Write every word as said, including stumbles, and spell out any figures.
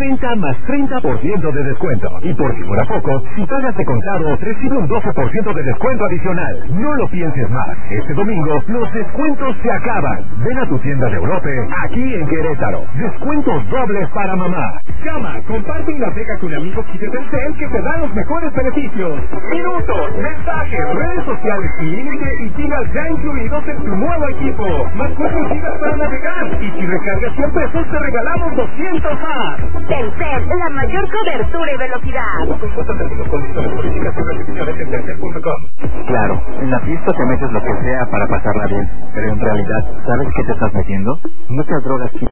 treinta más treinta por ciento de descuento. Y por si fuera poco, si pagas de contado, recibe un doce por ciento de descuento adicional. No lo pienses más. Este domingo, los descuentos se acaban. Ven a tu tienda de Europe, aquí en Querétaro. Descuentos dobles para mamá. Llama, comparte y navega con amigos y de Telcel que te dan los mejores beneficios. Minutos, mensajes, redes sociales sin límite y gigas ya incluidos en tu nuevo equipo. Más cuatro gigas para navegar. Y si recargas cien pesos, te regalamos doscientos más. Telcel, la mayor cobertura y velocidad. Consulta términos, condiciones, políticas y restricciones en telcel punto com. Claro, en la fiesta te metes lo que sea para pasarla bien, pero en realidad, ¿sabes qué te estás metiendo? Muchas drogas